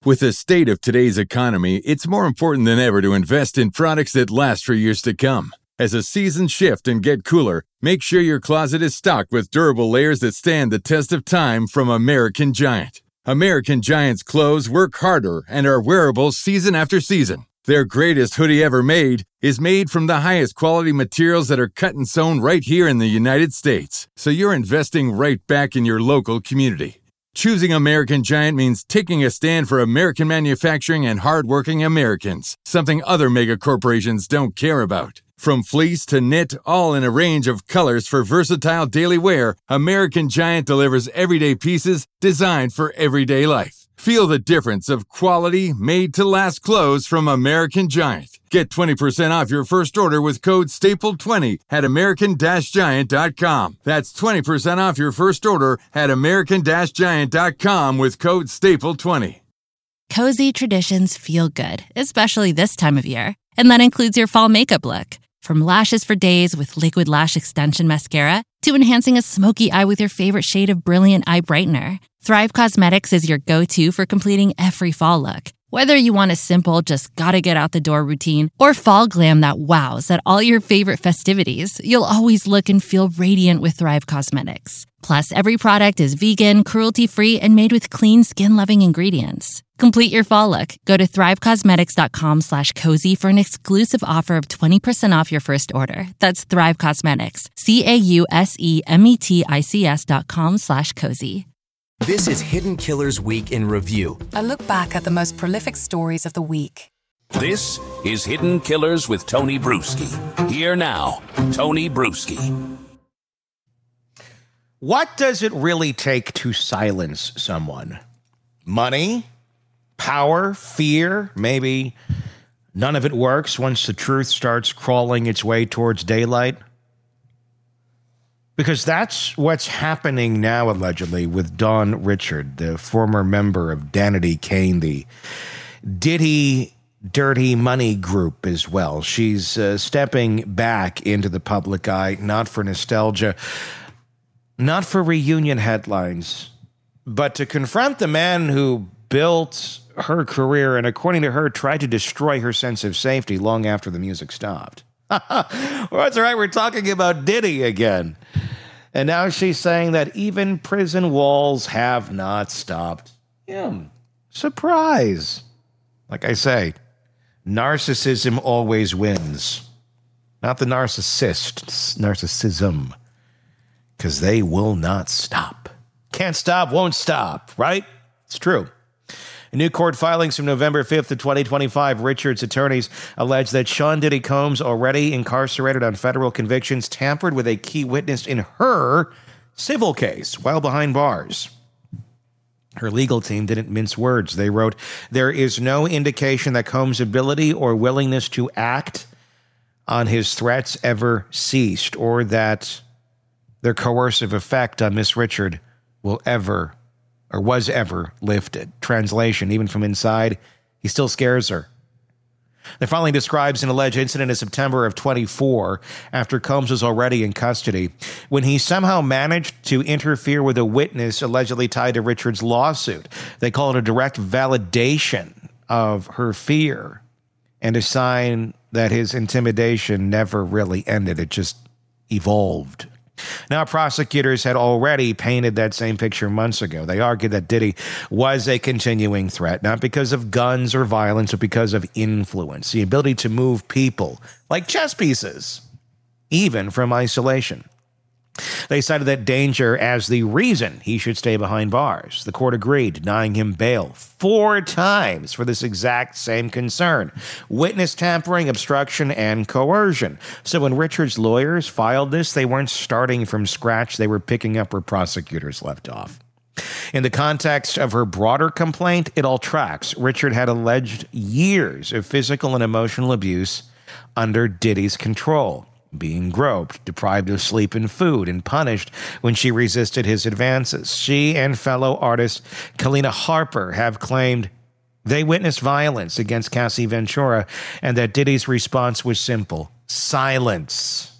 With the state of today's economy, it's more important than ever to invest in products that last for years to come. As the seasons shift and get cooler, make sure your closet is stocked with durable layers that stand the test of time from American Giant. American Giant's clothes work harder and are wearable season after season. Their greatest hoodie ever made is made from the highest quality materials that are cut and sewn right here in the United States. So you're investing right back in your local community. Choosing American Giant means taking a stand for American manufacturing and hardworking Americans, something other mega corporations don't care about. From fleece to knit, all in a range of colors for versatile daily wear, American Giant delivers everyday pieces designed for everyday life. Feel the difference of quality, made-to-last clothes from American Giant. Get 20% off your first order with code STAPLE20 at american-giant.com. That's 20% off your first order at american-giant.com with code STAPLE20. Cozy traditions feel good, especially this time of year. And that includes your fall makeup look. From lashes for days with Liquid Lash Extension Mascara to enhancing a smoky eye with your favorite shade of Brilliant Eye Brightener, Thrive Causemetics is your go-to for completing every fall look. Whether you want a simple, just gotta get out the door routine, or fall glam that wows at all your favorite festivities, you'll always look and feel radiant with Thrive Causemetics. Plus, every product is vegan, cruelty-free, and made with clean, skin-loving ingredients. Complete your fall look. Go to thrivecosmetics.com/cozy for an exclusive offer of 20% off your first order. That's Thrive Cosmetics. CAUSEMETICS.com/cozy. This is Hidden Killers Week in Review. A look back at the most prolific stories of the week. This is Hidden Killers with Tony Bruschi. Here now, Tony Bruschi. What does it really take to silence someone? Money? Power? Fear? Maybe none of it works once the truth starts crawling its way towards daylight? Because that's what's happening now, allegedly, with Dawn Richard, the former member of Danity Kane, the Diddy Dirty Money group as well. She's stepping back into the public eye, not for nostalgia, not for reunion headlines, but to confront the man who built her career and, according to her, tried to destroy her sense of safety long after the music stopped. Well, that's right, we're talking about Diddy again. And now she's saying that even prison walls have not stopped him. Surprise. Like I say, narcissism always wins. Not the narcissist, narcissism. Because they will not stop. Can't stop, won't stop, right? It's true. In new court filings from November 5th of 2025, Richard's attorneys allege that Sean Diddy Combs, already incarcerated on federal convictions, tampered with a key witness in her civil case while behind bars. Her legal team didn't mince words. They wrote, "There is no indication that Combs' ability or willingness to act on his threats ever ceased, or that their coercive effect on Miss Richard will ever or was ever lifted." Translation, even from inside, he still scares her. The filing describes an alleged incident in September of 24, after Combs was already in custody, when he somehow managed to interfere with a witness allegedly tied to Richard's lawsuit. They call it a direct validation of her fear and a sign that his intimidation never really ended. It just evolved. Now, prosecutors had already painted that same picture months ago. They argued that Diddy was a continuing threat, not because of guns or violence, but because of influence, the ability to move people like chess pieces, even from isolation. They cited that danger as the reason he should stay behind bars. The court agreed, denying him bail 4 times for this exact same concern: witness tampering, obstruction, and coercion. So when Richard's lawyers filed this, they weren't starting from scratch. They were picking up where prosecutors left off. In the context of her broader complaint, it all tracks. Richard had alleged years of physical and emotional abuse under Diddy's control, being groped, deprived of sleep and food, and punished when she resisted his advances. She and fellow artist Kalina Harper have claimed they witnessed violence against Cassie Ventura, and that Diddy's response was simple: silence,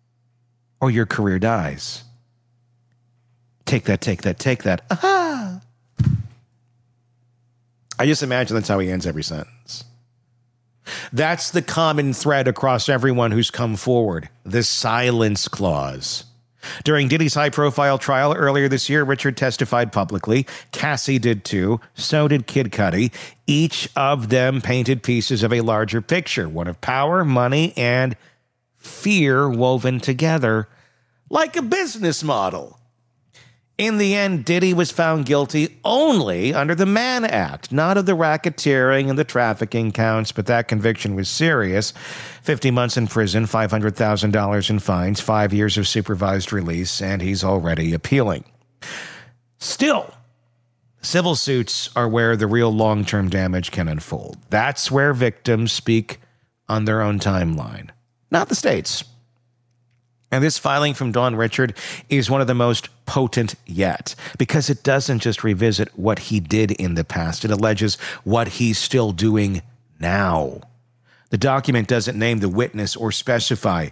or your career dies. Take that, take that, take that. Aha! I just imagine that's how he ends every sentence. That's the common thread across everyone who's come forward, the silence clause. During Diddy's high-profile trial earlier this year, Richard testified publicly. Cassie did too. So did Kid Cudi. Each of them painted pieces of a larger picture, one of power, money, and fear woven together like a business model. In the end, Diddy was found guilty only under the Mann Act, not of the racketeering and the trafficking counts, but that conviction was serious. 50 months in prison, $500,000 in fines, 5 years of supervised release, and he's already appealing. Still, civil suits are where the real long-term damage can unfold. That's where victims speak on their own timeline, not the states. And this filing from Don Richard is one of the most potent yet, because it doesn't just revisit what he did in the past. It alleges what he's still doing now. The document doesn't name the witness or specify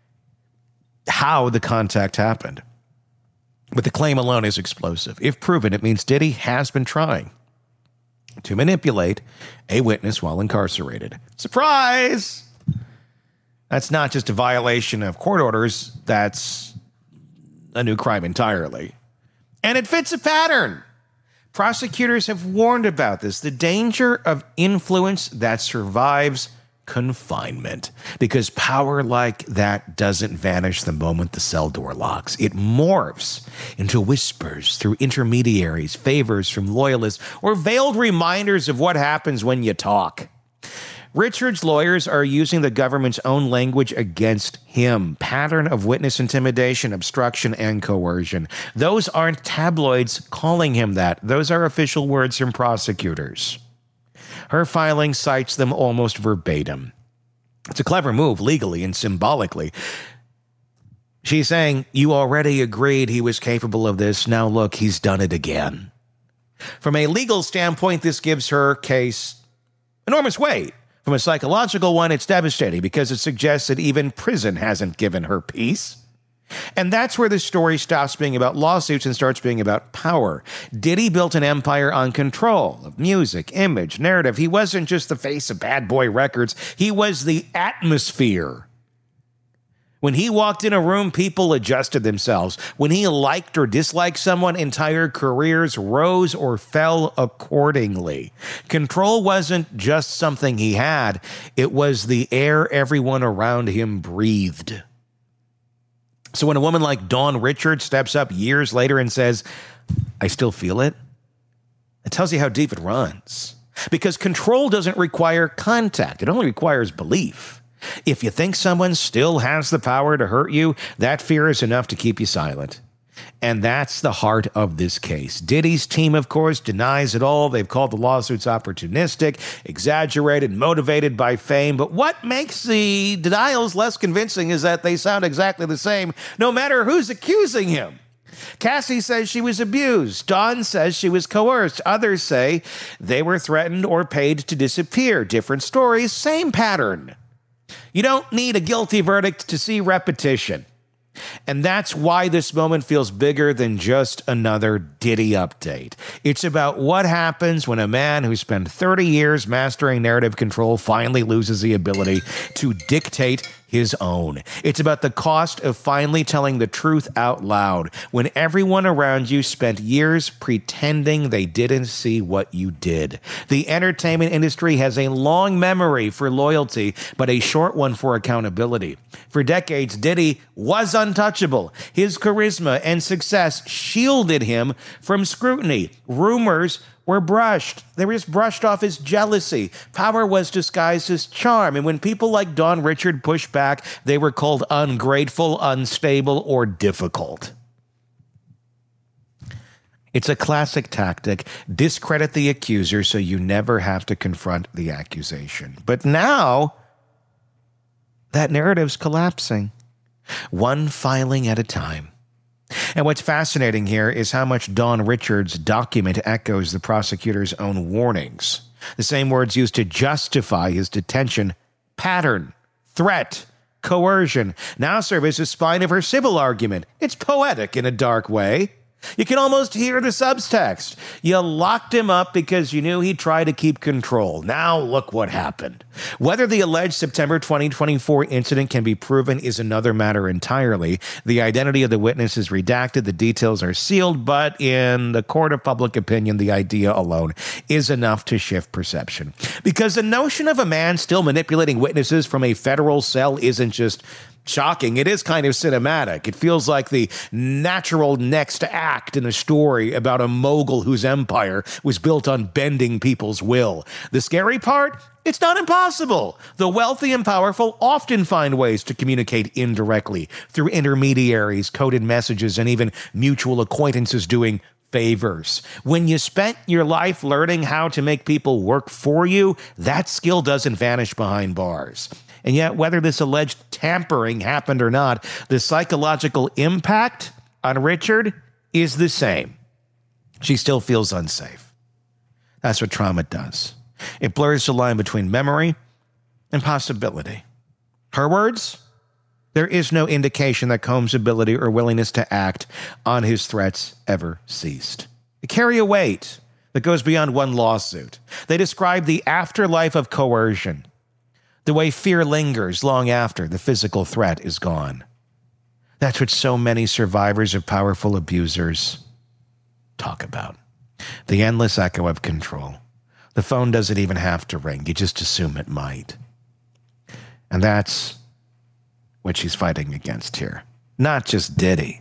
how the contact happened. But the claim alone is explosive. If proven, it means Diddy has been trying to manipulate a witness while incarcerated. Surprise! That's not just a violation of court orders. That's a new crime entirely. And it fits a pattern. Prosecutors have warned about this. The danger of influence that survives confinement. Because power like that doesn't vanish the moment the cell door locks. It morphs into whispers through intermediaries, favors from loyalists, or veiled reminders of what happens when you talk. Richard's lawyers are using the government's own language against him. Pattern of witness intimidation, obstruction, and coercion. Those aren't tabloids calling him that. Those are official words from prosecutors. Her filing cites them almost verbatim. It's a clever move legally and symbolically. She's saying, you already agreed he was capable of this. Now look, he's done it again. From a legal standpoint, this gives her case enormous weight. From a psychological one, it's devastating because it suggests that even prison hasn't given her peace. And that's where the story stops being about lawsuits and starts being about power. Diddy built an empire on control of music, image, narrative. He wasn't just the face of Bad Boy Records. He was the atmosphere. When he walked in a room, people adjusted themselves. When he liked or disliked someone, entire careers rose or fell accordingly. Control wasn't just something he had. It was the air everyone around him breathed. So when a woman like Dawn Richard steps up years later and says, I still feel it, it tells you how deep it runs. Because control doesn't require contact. It only requires belief. If you think someone still has the power to hurt you, that fear is enough to keep you silent. And that's the heart of this case. Diddy's team, of course, denies it all. They've called the lawsuits opportunistic, exaggerated, motivated by fame. But what makes the denials less convincing is that they sound exactly the same, no matter who's accusing him. Cassie says she was abused. Dawn says she was coerced. Others say they were threatened or paid to disappear. Different stories, same pattern. You don't need a guilty verdict to see repetition. And that's why this moment feels bigger than just another Diddy update. It's about what happens when a man who spent 30 years mastering narrative control finally loses the ability to dictate his own. It's about the cost of finally telling the truth out loud when everyone around you spent years pretending they didn't see what you did. The entertainment industry has a long memory for loyalty, but a short one for accountability. For decades, Diddy was untouchable. His charisma and success shielded him from scrutiny. Rumors were brushed. They were just brushed off as jealousy. Power was disguised as charm. And when people like Don Richard pushed back, they were called ungrateful, unstable, or difficult. It's a classic tactic. Discredit the accuser so you never have to confront the accusation. But now, that narrative's collapsing. One filing at a time. And what's fascinating here is how much Dawn Richard's document echoes the prosecutor's own warnings. The same words used to justify his detention, pattern, threat, coercion, now serve as the spine of her civil argument. It's poetic in a dark way. You can almost hear the subtext. You locked him up because you knew he'd try to keep control. Now look what happened. Whether the alleged September 2024 incident can be proven is another matter entirely. The identity of the witness is redacted, the details are sealed, but in the court of public opinion, the idea alone is enough to shift perception. Because the notion of a man still manipulating witnesses from a federal cell isn't just shocking. It is kind of cinematic. It feels like the natural next act in a story about a mogul whose empire was built on bending people's will. The scary part? It's not impossible. The wealthy and powerful often find ways to communicate indirectly through intermediaries, coded messages, and even mutual acquaintances doing favors. When you spent your life learning how to make people work for you, that skill doesn't vanish behind bars. And yet, whether this alleged tampering happened or not, the psychological impact on Richard is the same. She still feels unsafe. That's what trauma does. It blurs the line between memory and possibility. Her words? There is no indication that Combs' ability or willingness to act on his threats ever ceased. They carry a weight that goes beyond one lawsuit. They describe the afterlife of coercion, the way fear lingers long after the physical threat is gone. That's what so many survivors of powerful abusers talk about. The endless echo of control. The phone doesn't even have to ring. You just assume it might. And that's what she's fighting against here. Not just Diddy,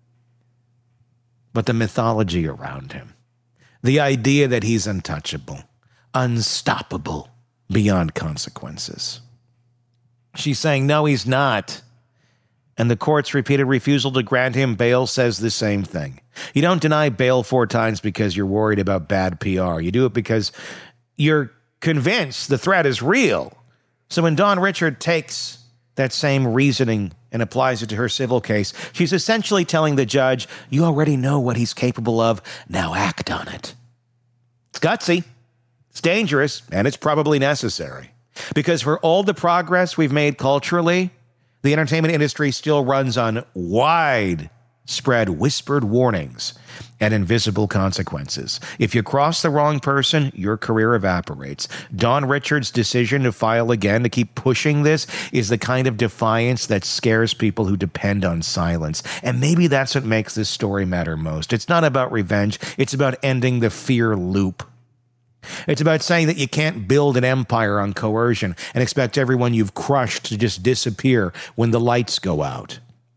but the mythology around him. The idea that he's untouchable, unstoppable, beyond consequences. She's saying, no, he's not. And the court's repeated refusal to grant him bail says the same thing. You don't deny bail 4 times because you're worried about bad PR. You do it because you're convinced the threat is real. So when Dawn Richard takes that same reasoning and applies it to her civil case, she's essentially telling the judge, you already know what he's capable of, now act on it. It's gutsy. It's dangerous, and it's probably necessary. Because for all the progress we've made culturally, the entertainment industry still runs on widespread whispered warnings and invisible consequences. If you cross the wrong person, your career evaporates. Dawn Richard's decision to file again, to keep pushing this, is the kind of defiance that scares people who depend on silence. And maybe that's what makes this story matter most. It's not about revenge. It's about ending the fear loop. It's about saying that you can't build an empire on coercion and expect everyone you've crushed to just disappear when the lights go out.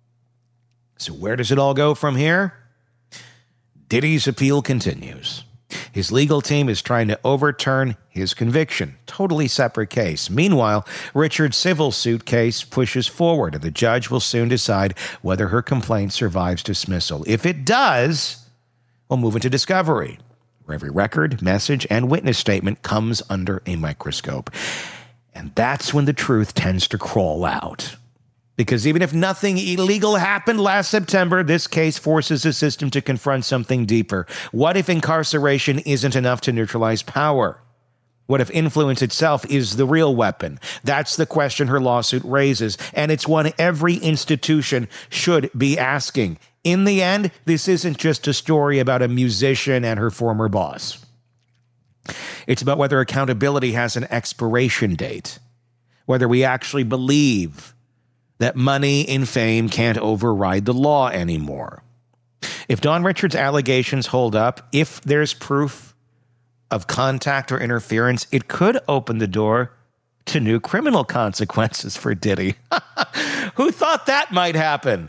So where does it all go from here? Diddy's appeal continues. His legal team is trying to overturn his conviction. Totally separate case. Meanwhile, Richard's civil suit case pushes forward, and the judge will soon decide whether her complaint survives dismissal. If it does, we'll move into discovery, where every record, message, and witness statement comes under a microscope. And that's when the truth tends to crawl out. Because even if nothing illegal happened last September, this case forces the system to confront something deeper. What if incarceration isn't enough to neutralize power? What if influence itself is the real weapon? That's the question her lawsuit raises, and it's one every institution should be asking. In the end, this isn't just a story about a musician and her former boss. It's about whether accountability has an expiration date, whether we actually believe that money and fame can't override the law anymore. If Dawn Richards' allegations hold up, if there's proof of contact or interference, it could open the door to new criminal consequences for Diddy. Who thought that might happen?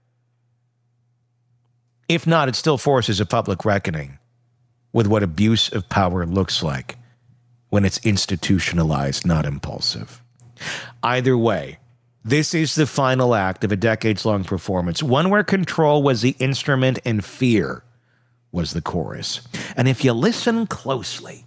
If not, it still forces a public reckoning with what abuse of power looks like when it's institutionalized, not impulsive. Either way, this is the final act of a decades-long performance, one where control was the instrument and fear was the chorus. And if you listen closely,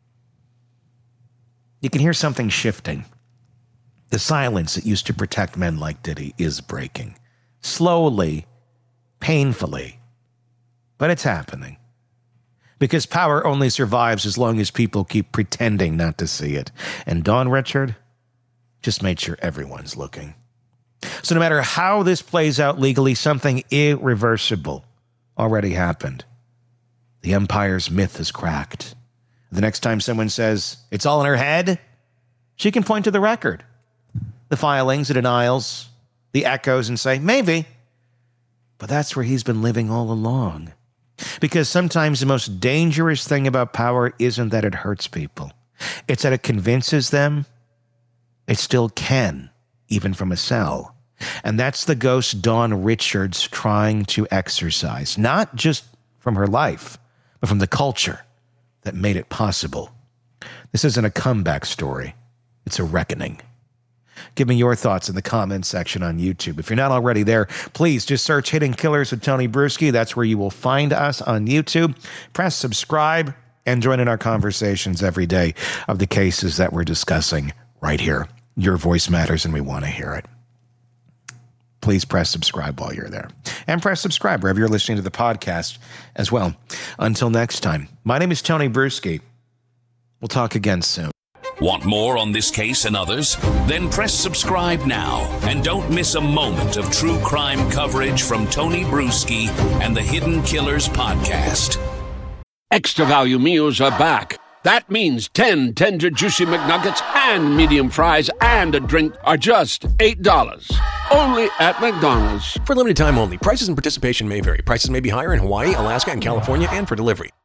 you can hear something shifting. The silence that used to protect men like Diddy is breaking. Slowly, painfully, but it's happening. Because power only survives as long as people keep pretending not to see it. And Dawn Richard just made sure everyone's looking. So no matter how this plays out legally, something irreversible already happened. The Empire's myth is cracked. The next time someone says it's all in her head, she can point to the record, the filings, the denials, the echoes, and say, maybe. But that's where he's been living all along. Because sometimes the most dangerous thing about power isn't that it hurts people. It's that it convinces them it still can, even from a cell. And that's the ghost Dawn Richards trying to exorcise, not just from her life, but from the culture that made it possible. This isn't a comeback story. It's a reckoning. Give me your thoughts in the comments section on YouTube. If you're not already there, please just search Hidden Killers with Tony Bruschi. That's where you will find us on YouTube. Press subscribe and join in our conversations every day of the cases that we're discussing right here. Your voice matters and we want to hear it. Please press subscribe while you're there. And press subscribe wherever you're listening to the podcast as well. Until next time, my name is Tony Bruschi. We'll talk again soon. Want more on this case and others? Then press subscribe now and don't miss a moment of true crime coverage from Tony Bruschi and the Hidden Killers podcast. Extra value meals are back. That means 10 tender, juicy McNuggets and medium fries and a drink are just $8. Only at McDonald's. For limited time only. Prices and participation may vary. Prices may be higher in Hawaii, Alaska, and California, and for delivery.